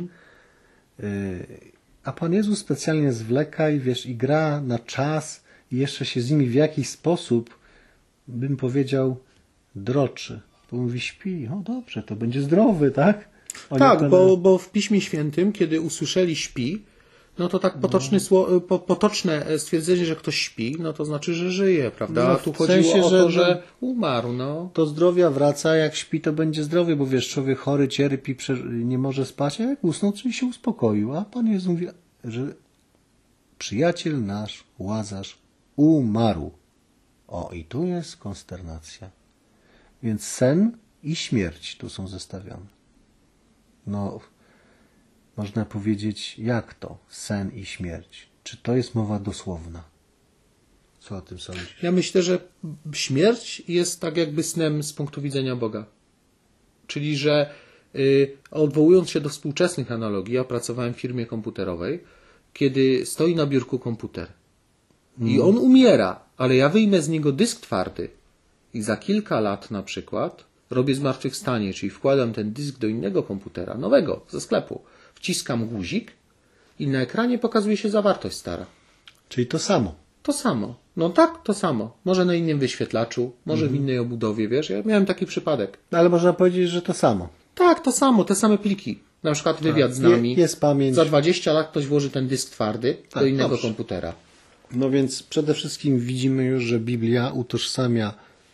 A Pan Jezus specjalnie zwleka i wiesz, i gra na czas i jeszcze się z nimi w jakiś sposób, bym powiedział, droczy. Bo mówi, śpi, o dobrze, to będzie zdrowy, tak? Tak, bo w Piśmie Świętym, kiedy usłyszeli śpi, no to tak potoczne stwierdzenie, że ktoś śpi, no to znaczy, że żyje, prawda? No, A tu w chodziło sensie, o to, że że umarł, no. Do zdrowia wraca, jak śpi, to będzie zdrowy, bo wiesz, człowiek chory, cierpi, nie może spać, a jak usnął, czyli się uspokoił. A Pan Jezus mówi, że przyjaciel nasz, Łazarz, umarł. O, i tu jest konsternacja. Więc sen i śmierć tu są zestawione. No, można powiedzieć, jak to? Sen i śmierć. Czy to jest mowa dosłowna? Co o tym sądzisz? Ja myślę, że śmierć jest tak jakby snem z punktu widzenia Boga. Czyli, że odwołując się do współczesnych analogii, ja pracowałem w firmie komputerowej, kiedy stoi na biurku komputer i on umiera, ale ja wyjmę z niego dysk twardy i za kilka lat na przykład robię zmartwychwstanie, czyli wkładam ten dysk do innego komputera, nowego, ze sklepu, wciskam guzik i na ekranie pokazuje się zawartość stara. Czyli to samo. To samo. No tak, to samo. Może na innym wyświetlaczu, może w innej obudowie, wiesz? Ja miałem taki przypadek. Ale można powiedzieć, że to samo. Tak, to samo, te same pliki. Na przykład wywiad z nami. Jest pamięć. Za 20 lat ktoś włoży ten dysk twardy do innego dobrze. komputera. No więc przede wszystkim widzimy już, że Biblia utożsamia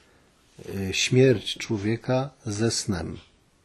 śmierć człowieka ze snem.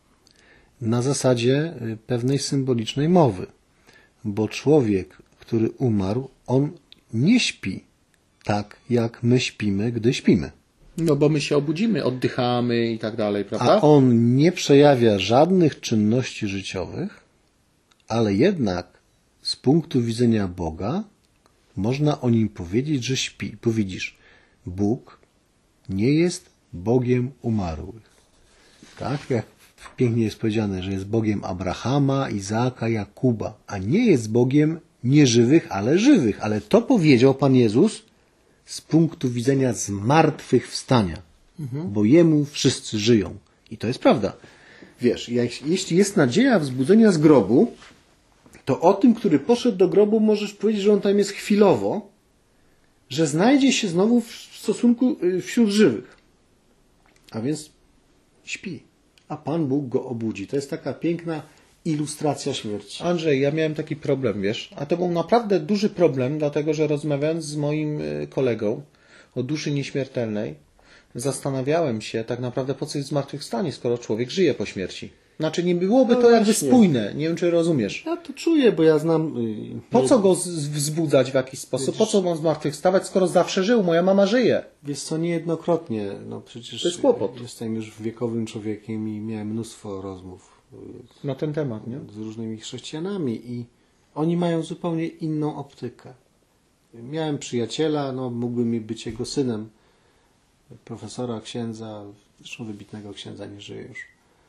Na zasadzie pewnej symbolicznej mowy. Bo człowiek, który umarł, on nie śpi tak, jak my śpimy, gdy śpimy. No bo my się obudzimy, oddychamy i tak dalej, prawda? A on nie przejawia żadnych czynności życiowych, ale jednak z punktu widzenia Boga można o nim powiedzieć, że śpi. Bo widzisz, Bóg nie jest Bogiem umarłych. Tak jak pięknie jest powiedziane, że jest Bogiem Abrahama, Izaaka, Jakuba, a nie jest Bogiem nieżywych, ale żywych. Ale to powiedział Pan Jezus z punktu widzenia zmartwychwstania, bo Jemu wszyscy żyją. I to jest prawda. Wiesz, jeśli jest nadzieja wzbudzenia z grobu, to o tym, który poszedł do grobu, możesz powiedzieć, że on tam jest chwilowo, że znajdzie się znowu w stosunku wśród żywych. A więc śpi. A Pan Bóg go obudzi. To jest taka piękna ilustracja śmierci. Andrzej, ja miałem taki problem, wiesz, a to był naprawdę duży problem, dlatego że rozmawiając z moim kolegą o duszy nieśmiertelnej, zastanawiałem się tak naprawdę, po co jest zmartwychwstanie, skoro człowiek żyje po śmierci. Znaczy nie byłoby to jakby spójne, nie wiem czy rozumiesz. Ja to czuję, bo ja znam... Po co go wzbudzać w jakiś sposób? Po co mam zmartwychwstawać, skoro zawsze żył? Moja mama żyje. Wiesz co, niejednokrotnie, no przecież To jest kłopot. jestem już wiekowym człowiekiem i miałem mnóstwo rozmów Na ten temat, nie? z różnymi chrześcijanami i oni mają zupełnie inną optykę. Miałem przyjaciela, no mógłbym być jego synem, profesora, księdza, zresztą wybitnego księdza, nie żyje już,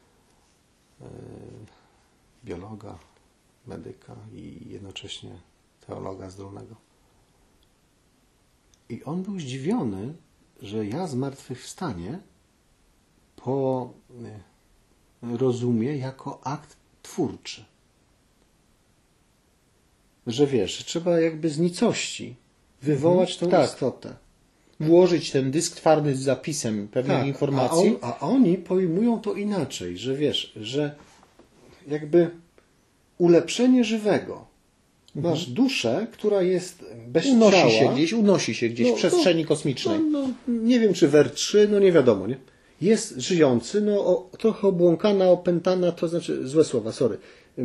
biologa, medyka i jednocześnie teologa zdolnego. I on był zdziwiony, że ja zmartwychwstanie rozumie jako akt twórczy. Że wiesz, trzeba jakby z nicości wywołać tą istotę. Włożyć ten dysk twardy z zapisem pewnych informacji. A oni pojmują to inaczej, że wiesz, że jakby ulepszenie żywego. Masz duszę, która jest bez ciała. Unosi się gdzieś w przestrzeni kosmicznej. Nie wiem, czy w R3, no nie wiadomo, nie? Jest żyjący, trochę obłąkana, opętana, to znaczy, złe słowa, sorry.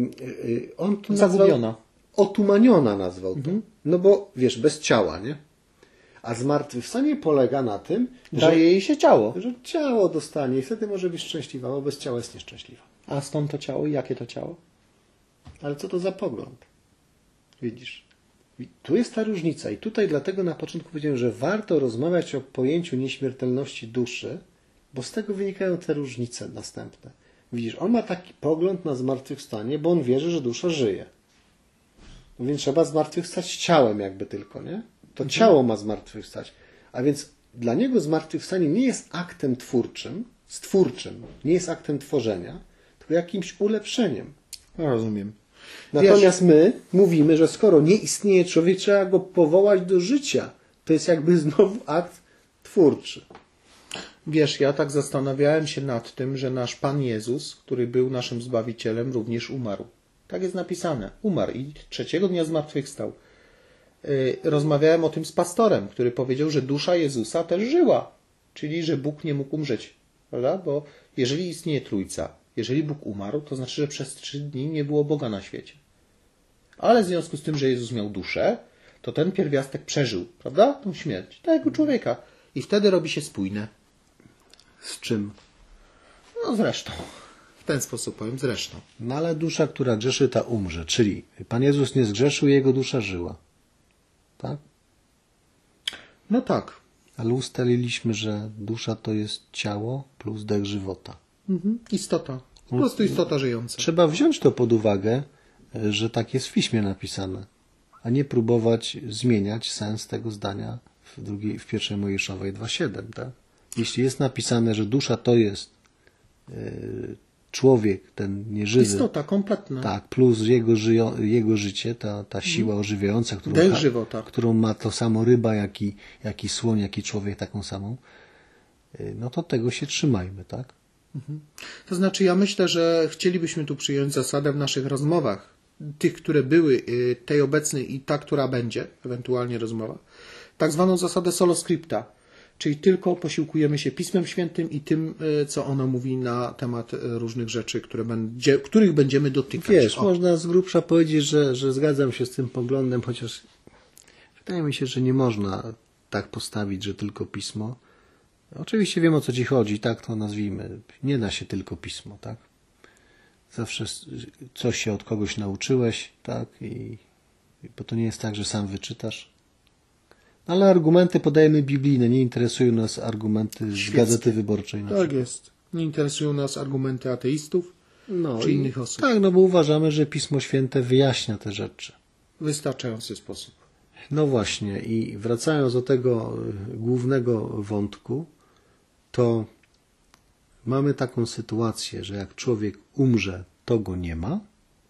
On to Zagubiona. Otumaniona nazwał to. No bo, wiesz, bez ciała, nie? A zmartwychwstanie polega na tym, daje jej się ciało. Że ciało dostanie i wtedy może być szczęśliwa, bo bez ciała jest nieszczęśliwa. A stąd to ciało i jakie to ciało? Ale co to za pogląd? Widzisz? Tu jest ta różnica i tutaj dlatego na początku powiedziałem, że warto rozmawiać o pojęciu nieśmiertelności duszy, bo z tego wynikają te różnice następne. Widzisz, on ma taki pogląd na zmartwychwstanie, bo on wierzy, że dusza żyje. No więc trzeba zmartwychwstać ciałem jakby tylko, nie? To ciało ma zmartwychwstać. A więc dla niego zmartwychwstanie nie jest aktem stwórczym, nie jest aktem tworzenia, tylko jakimś ulepszeniem. No, rozumiem. Natomiast my mówimy, że skoro nie istnieje człowiek, trzeba go powołać do życia. To jest jakby znowu akt twórczy. Wiesz, ja tak zastanawiałem się nad tym, że nasz Pan Jezus, który był naszym Zbawicielem, również umarł. Tak jest napisane. Umarł i trzeciego dnia zmartwychwstał. Rozmawiałem o tym z pastorem, który powiedział, że dusza Jezusa też żyła. Czyli, że Bóg nie mógł umrzeć. Prawda? Bo jeżeli istnieje Trójca, jeżeli Bóg umarł, to znaczy, że przez 3 dni nie było Boga na świecie. Ale w związku z tym, że Jezus miał duszę, to ten pierwiastek przeżył, prawda? Tą śmierć. Tak jak u człowieka. I wtedy robi się spójne. Z czym? No zresztą. W ten sposób powiem, zresztą. No ale dusza, która grzeszy, ta umrze. Czyli Pan Jezus nie zgrzeszył, jego dusza żyła. Tak? No tak. Ale ustaliliśmy, że dusza to jest ciało plus dech żywota. Istota. Po prostu istota żyjąca. Trzeba wziąć to pod uwagę, że tak jest w piśmie napisane, a nie próbować zmieniać sens tego zdania w pierwszej Mojżeszowej 2:7. Tak? Jeśli jest napisane, że dusza to jest człowiek, ten nieżywy. Istota kompletna. Tak, plus jego życie, ta siła ożywiająca, którą ma to samo ryba, jak i słoń, jak i człowiek taką samą, no to tego się trzymajmy, tak? To znaczy, ja myślę, że chcielibyśmy tu przyjąć zasadę w naszych rozmowach, tych, które były, tej obecnej i ta, która będzie, ewentualnie rozmowa, tak zwaną zasadę solo scripta, czyli tylko posiłkujemy się Pismem Świętym i tym, co ono mówi na temat różnych rzeczy, których będziemy dotykać. Wiesz, można z grubsza powiedzieć, że zgadzam się z tym poglądem, chociaż wydaje mi się, że nie można tak postawić, że tylko Pismo. Oczywiście wiem, o co ci chodzi, tak to nazwijmy. Nie da się tylko Pismo, tak? Zawsze coś się od kogoś nauczyłeś, tak? Bo to nie jest tak, że sam wyczytasz. Ale argumenty podajemy biblijne, nie interesują nas argumenty z Gazety Wyborczej. Tak jest. Nie interesują nas argumenty ateistów czy innych osób. Tak, no bo uważamy, że Pismo Święte wyjaśnia te rzeczy. W wystarczający sposób. No właśnie i wracając do tego głównego wątku, to mamy taką sytuację, że jak człowiek umrze, to go nie ma.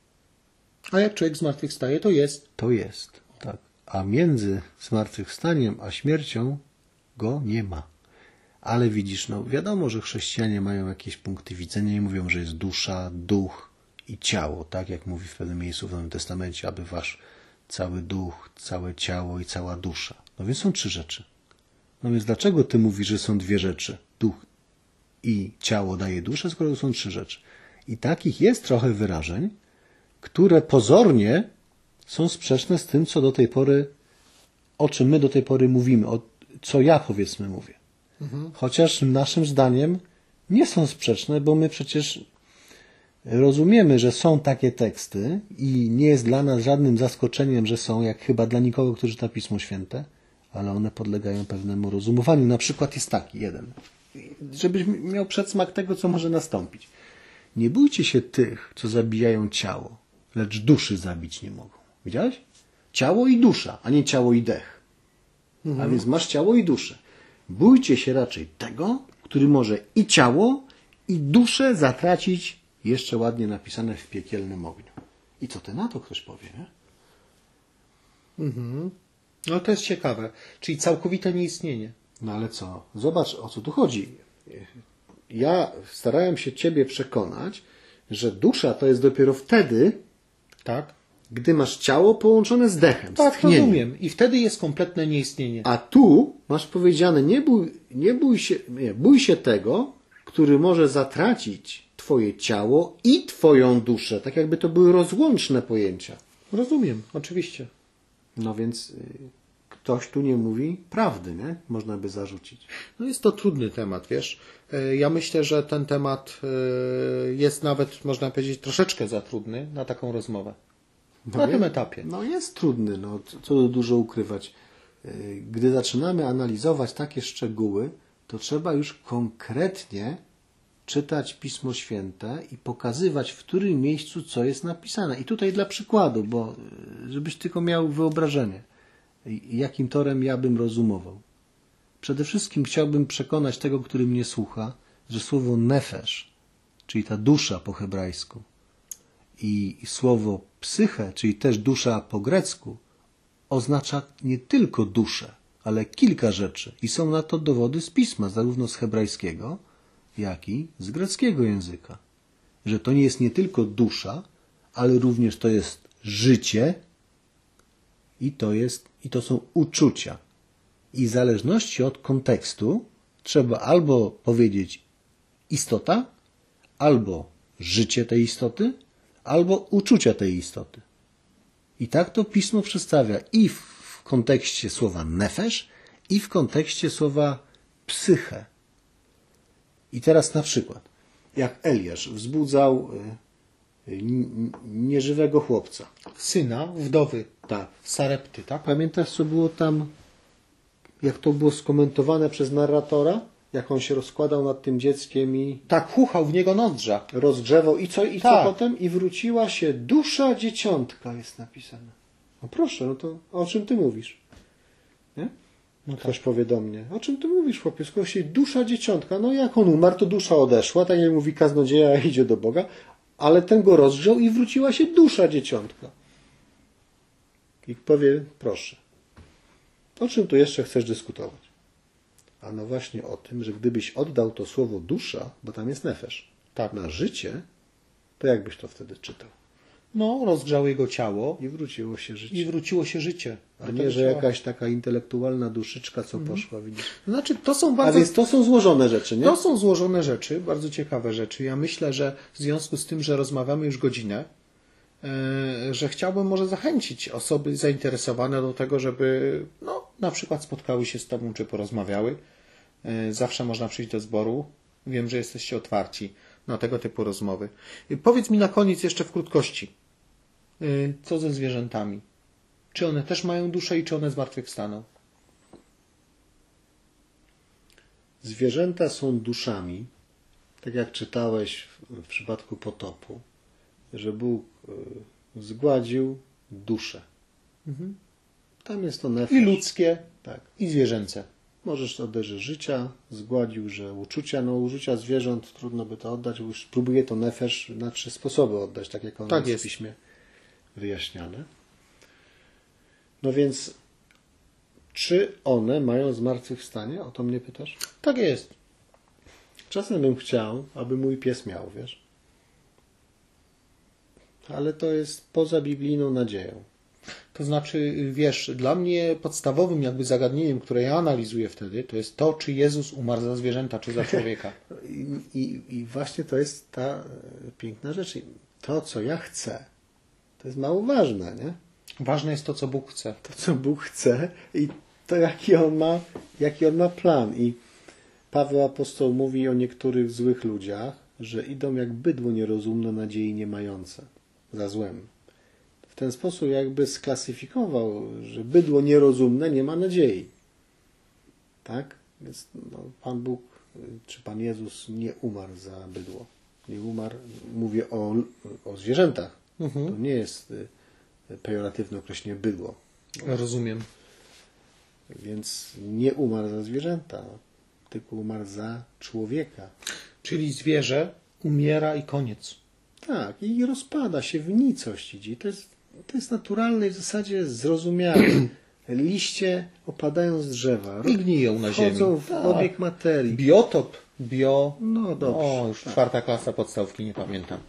A jak człowiek zmartwychwstaje, to jest. To jest, tak. A między zmartwychwstaniem a śmiercią go nie ma. Ale widzisz, no wiadomo, że chrześcijanie mają jakieś punkty widzenia i mówią, że jest dusza, duch i ciało, tak jak mówi w pewnym miejscu w Nowym Testamencie, aby wasz cały duch, całe ciało i cała dusza. No więc są 3 rzeczy. No więc dlaczego ty mówisz, że są 2 rzeczy? Duch i ciało daje duszę, skoro to są 3 rzeczy. I takich jest trochę wyrażeń, które pozornie są sprzeczne z tym, co do tej pory, o czym my do tej pory mówimy, co ja powiedzmy mówię. Chociaż naszym zdaniem nie są sprzeczne, bo my przecież rozumiemy, że są takie teksty i nie jest dla nas żadnym zaskoczeniem, że są, jak chyba dla nikogo, kto czyta Pismo Święte, ale one podlegają pewnemu rozumowaniu. Na przykład jest taki jeden, żebyś miał przedsmak tego, co może nastąpić. Nie bójcie się tych, co zabijają ciało, lecz duszy zabić nie mogą. Widziałeś? Ciało i dusza, a nie ciało i dech. A więc masz ciało i duszę. Bójcie się raczej tego, który może i ciało, i duszę zatracić, jeszcze ładnie napisane, w piekielnym ogniu. I co ty na to ktoś powie, nie? No to jest ciekawe. Czyli całkowite nieistnienie. No ale co? Zobacz, o co tu chodzi. Ja starałem się ciebie przekonać, że dusza to jest dopiero wtedy, Tak? gdy masz ciało połączone z dechem, z Tak, tchnieniem. rozumiem. I wtedy jest kompletne nieistnienie. A tu masz powiedziane, bój się tego, który może zatracić twoje ciało i twoją duszę. Tak jakby to były rozłączne pojęcia. Rozumiem, oczywiście. No więc ktoś tu nie mówi prawdy, nie? Można by zarzucić. No jest to trudny temat, wiesz. Ja myślę, że ten temat jest nawet, można powiedzieć, troszeczkę za trudny na taką rozmowę. Na tym etapie. No jest trudny, no co tu dużo ukrywać. Gdy zaczynamy analizować takie szczegóły, to trzeba już konkretnie czytać Pismo Święte i pokazywać, w którym miejscu co jest napisane. I tutaj dla przykładu, bo żebyś tylko miał wyobrażenie, jakim torem ja bym rozumował. Przede wszystkim chciałbym przekonać tego, który mnie słucha, że słowo nefesz, czyli ta dusza po hebrajsku, i słowo psyche, czyli też dusza po grecku, oznacza nie tylko duszę, ale kilka rzeczy. I są na to dowody z pisma, zarówno z hebrajskiego, jak i z greckiego języka. Że to nie jest nie tylko dusza, ale również to jest życie i to są uczucia. I w zależności od kontekstu trzeba albo powiedzieć istota, albo życie tej istoty, albo uczucia tej istoty. I tak to Pismo przedstawia i w kontekście słowa nefesz, i w kontekście słowa psyche. I teraz na przykład, jak Eliasz wzbudzał nieżywego chłopca. Syna, wdowy, Tak. Sarepty, tak? Pamiętasz, co było tam, jak to było skomentowane przez narratora? Jak on się rozkładał nad tym dzieckiem i Tak, chuchał w niego nozdrza. rozgrzewał. I co Tak. potem? I wróciła się dusza dzieciątka, jest napisane. No proszę, no to o czym ty mówisz? Nie? No Ktoś powie do mnie, o czym ty mówisz, chłopie? Skoro się dusza dzieciątka, no jak on umarł, to dusza odeszła, tak jak mówi kaznodzieja, idzie do Boga, ale ten go rozgrzał i wróciła się dusza dzieciątka. I powie, proszę, o czym tu jeszcze chcesz dyskutować? A no właśnie o tym, że gdybyś oddał to słowo dusza, bo tam jest nefesz, Tak. na życie, to jak byś to wtedy czytał? No, rozgrzał jego ciało I wróciło się życie. i wróciło się życie. A Do nie, tego że ciała. jakaś taka intelektualna duszyczka, co poszła, widzisz. Znaczy, to są A bardzo... więc to są złożone rzeczy, nie? To są złożone rzeczy, bardzo ciekawe rzeczy. Ja myślę, że w związku z tym, że rozmawiamy już godzinę, że chciałbym może zachęcić osoby zainteresowane do tego, żeby na przykład spotkały się z Tobą, czy porozmawiały. Zawsze można przyjść do zboru. Wiem, że jesteście otwarci na tego typu rozmowy. Powiedz mi na koniec jeszcze w krótkości, co ze zwierzętami? Czy one też mają duszę i czy one zmartwychwstaną? Zwierzęta są duszami, tak jak czytałeś w przypadku potopu, że Bóg zgładził duszę. Tam jest to nefesz. I ludzkie, Tak. i zwierzęce. Możesz oddać, że życia zgładził, że uczucia, uczucia zwierząt trudno by to oddać, bo już próbuje to nefesz na 3 sposoby oddać, tak jak ono Tak jest jest. w piśmie wyjaśniane. No więc, czy one mają zmartwychwstanie? O to mnie pytasz? Tak jest. Czasem bym chciał, aby mój pies miał, wiesz? Ale to jest poza biblijną nadzieją. To znaczy, wiesz, dla mnie podstawowym jakby zagadnieniem, które ja analizuję wtedy, to jest to, czy Jezus umarł za zwierzęta, czy za człowieka. I właśnie to jest ta piękna rzecz. To, co ja chcę, to jest mało ważne, nie? Ważne jest to, co Bóg chce. To, co Bóg chce i to, jaki on ma plan. I Paweł Apostoł mówi o niektórych złych ludziach, że idą jak bydło nierozumne, nadziei nie mające, za złem. W ten sposób jakby sklasyfikował, że bydło nierozumne nie ma nadziei. Tak? Więc Pan Bóg, czy Pan Jezus nie umarł za bydło. Nie umarł, mówię o zwierzętach. To nie jest pejoratywne określenie bydło. Rozumiem. Więc nie umarł za zwierzęta, tylko umarł za człowieka. Czyli zwierzę umiera i koniec. Tak, i rozpada się w nicość idzie. To jest naturalne i w zasadzie zrozumiałe. Liście opadają z drzewa. I gniją na ziemi. Wchodzą w obieg materii. Biotop, No dobrze. O, już 4. klasa podstawówki, nie pamiętam.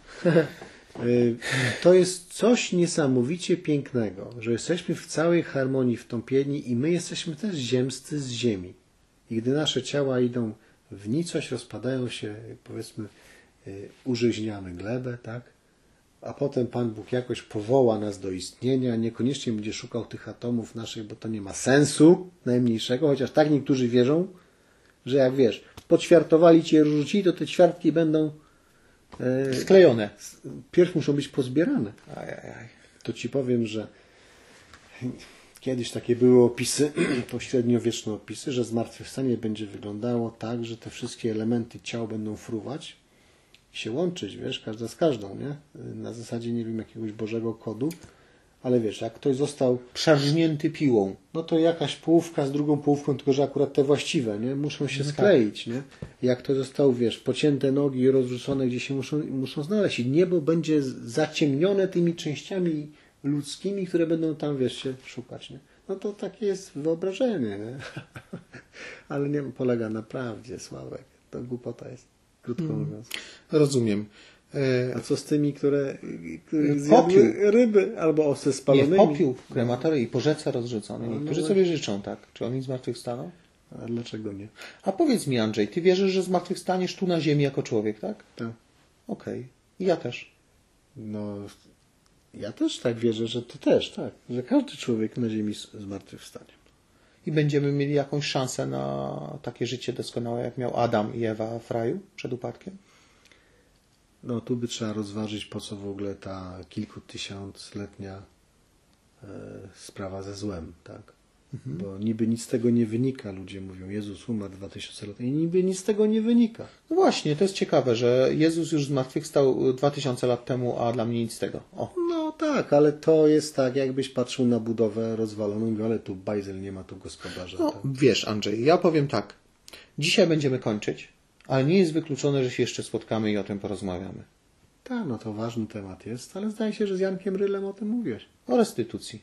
To jest coś niesamowicie pięknego, że jesteśmy w całej harmonii wtąpieni i my jesteśmy też ziemscy z ziemi. I gdy nasze ciała idą w nicość, rozpadają się, powiedzmy, użyźniamy glebę, tak? A potem Pan Bóg jakoś powoła nas do istnienia, niekoniecznie będzie szukał tych atomów naszych, bo to nie ma sensu najmniejszego, chociaż tak niektórzy wierzą, że jak wiesz, podświartowali cię, rzucili, to te ćwiartki będą sklejone. Pierw muszą być pozbierane. Ajajaj. To ci powiem, że kiedyś takie były opisy, to średniowieczne opisy, że zmartwychwstanie będzie wyglądało tak, że te wszystkie elementy ciał będą fruwać i się łączyć, wiesz, każda z każdą, nie? Na zasadzie, nie wiem, jakiegoś Bożego kodu, ale wiesz, jak ktoś został Przarżnięty piłą. no to jakaś połówka z drugą połówką, tylko że akurat te właściwe, nie? Muszą się skleić, nie? Jak to został, wiesz, pocięte nogi rozrzucone, gdzie się muszą znaleźć. I niebo będzie zaciemnione tymi częściami ludzkimi, które będą tam, wiesz, się szukać, nie? No to takie jest wyobrażenie, nie? Ale nie polega na prawdzie, Sławek. To głupota jest, krótko mówiąc. Rozumiem. A co z tymi, które Popiół. zjadły ryby albo osy spalonymi? Nie, popiół w krematorii i po rzece rozrzucony. Niektórzy no sobie życzą, tak? Czy oni zmartwychwstaną? A dlaczego nie? A powiedz mi, Andrzej, ty wierzysz, że zmartwychwstaniesz tu na ziemi jako człowiek, tak? Tak. Okej. I ja też. No, ja też tak wierzę, że ty też, tak. Że każdy człowiek na ziemi zmartwychwstanie. I będziemy mieli jakąś szansę na takie życie doskonałe, jak miał Adam i Ewa w raju przed upadkiem? No, tu by trzeba rozważyć, po co w ogóle ta kilkutysiącletnia sprawa ze złem, tak? Bo niby nic z tego nie wynika. Ludzie mówią, Jezus umarł 2000 lat i niby nic z tego nie wynika. No właśnie, to jest ciekawe, że Jezus już zmartwychwstał 2000 lat temu, a dla mnie nic z tego. O. No tak, ale to jest tak, jakbyś patrzył na budowę rozwaloną i mówił, ale tu bajzel, nie ma tu gospodarza. No, tak? wiesz, Andrzej, ja powiem tak. Dzisiaj będziemy kończyć, ale nie jest wykluczone, że się jeszcze spotkamy i o tym porozmawiamy. Tak, no to ważny temat jest, ale zdaje się, że z Jankiem Rylem o tym mówiłeś. O restytucji.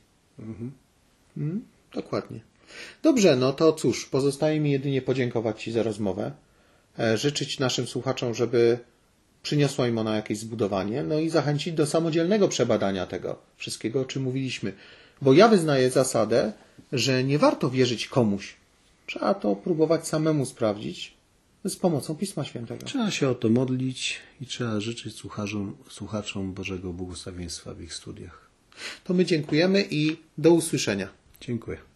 Dokładnie. Dobrze, no to cóż, pozostaje mi jedynie podziękować Ci za rozmowę, życzyć naszym słuchaczom, żeby przyniosła im ona jakieś zbudowanie, no i zachęcić do samodzielnego przebadania tego wszystkiego, o czym mówiliśmy. Bo ja wyznaję zasadę, że nie warto wierzyć komuś. Trzeba to próbować samemu sprawdzić z pomocą Pisma Świętego. Trzeba się o to modlić i trzeba życzyć słuchaczom Bożego błogosławieństwa w ich studiach. To my dziękujemy i do usłyszenia. Dziękuję.